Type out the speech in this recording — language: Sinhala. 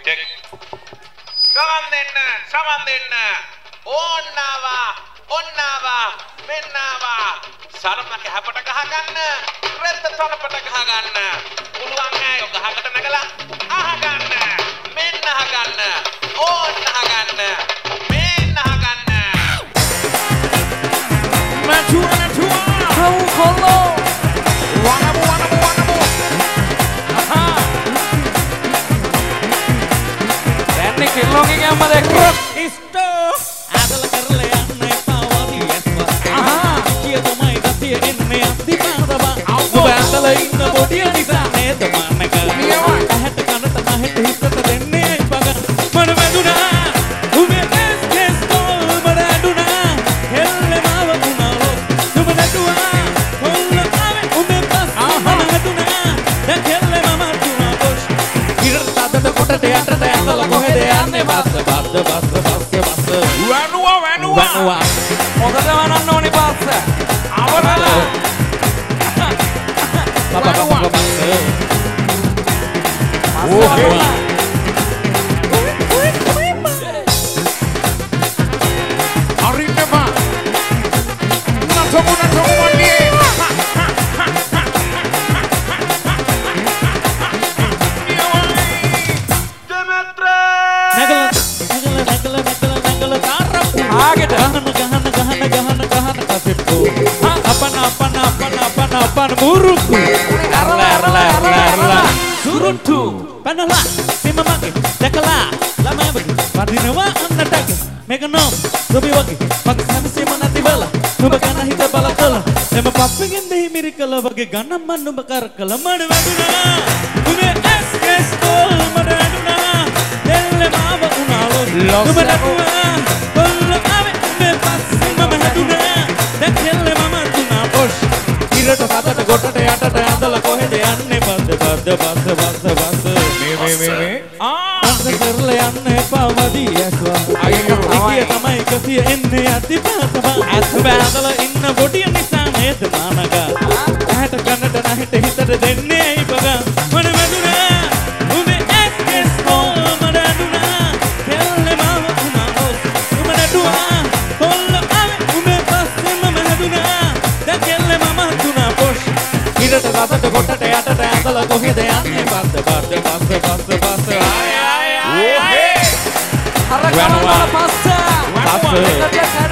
check. Saman denna. Onnawa, mennawa. Sarma කැහපට ගහ ගන්න. රෙද්ද තොනපට ගහ ගන්න. පුළුවන් නෑ ඔය ගහකට නැගලා අහ ගන්න. මෙන්න අහ ගන්න. ඕන්න අහ ගන්න. මෙන්න අහ ගන්න. Natua. Hello. Wanamu. Aha. දැන් කෙල්ලෝගේ ගම්ම දැක්කා. ඉස්ටෝ. ආදල කරලා යන්න එපා වදී ඇස්වා. ආහා. කිය තමයි ගතිය එන්නේ අන්තිමටම. ඔබ ඇඳලා ඉන්න බොඩිය නිසා නේද මන්නක. ඇහැට කනට නැහෙට හිතට දෙන්නේ පග. මන වැදුනා. උඹේ කෙස් තෝල් මන ඇඬුනා. හෙල්ලේ මාව උනාලෝ. උඹ නැතුවා. හොල්ල ආවේ උඹේ පස්. මන වැදුනා. දැන් හෙල්ලේ මම තුනා පොෂ්. ඉරට තදට කොටට යටට ඇඳලා කොහෙද යන්නේ බස්. Wanua. Moga wanaන්න ඕනේ පාස්ස. අවරල. ඕකේ. අරින්නවා. නතමු වන්නේ. නැගල තාරප්පු. ආගෙට ගහන කසෙප්පු. අපන මුරුකු. අරලා. සුරුන්ටු. පනලා. සිම මගේ. දැකලා. ළමයි වගේ. වදිනවා අන්නටගේ. මේක නම් සොබි වගේ. මගේ හැමසෙම නැති බල. නුඹ කන හිත බල කල. එම පප්පගෙන් දෙහි මිරිකල වගේ ගණන් මන් නුඹ කරකල මඩ වැදුනා. උනේ එස් තෝල් මඩ වැදුනා. දෙල්ලේ මාව උනාලෝ. නුඹ නැතුවා. කොල්ල ආවේ මේ පස්සේ මම හැදුනා. දැන් කෙල්ලේ මම තුනා පොෂ්. ඉරට සතට ගොටට යටට ඇඳලා කොහෙද යන්නේ බස්. මේ. බස් කරලා යන්න එපා වදී ඇස්වා. අයියෝ තමයි කසිය එන්නේ අතිපාතම. ඇස් බෑදලා ඉන්න බොඩිය නිසා නේද මානගා. ඇහැට කනට නැහෙට හිතට දෙන්නේ ඇයි බගා. මන වැදුනා. උඹේ ඇස් කොල් මඩ ඇඬුනා. කෙල්ලේ මාව උනාලෝ. උඹ නැටුවා. කොල්ල ආවේ උඹේ පස්සේ මම හැදුනා. දැන් කෙල්ලේ මම තුනා පොෂ්. ඉරට රසට කොටට යටට ඇඳලා කොහෙද යන්නේ බස්. ආය. ඕහේ. අර කරවල පස්ස.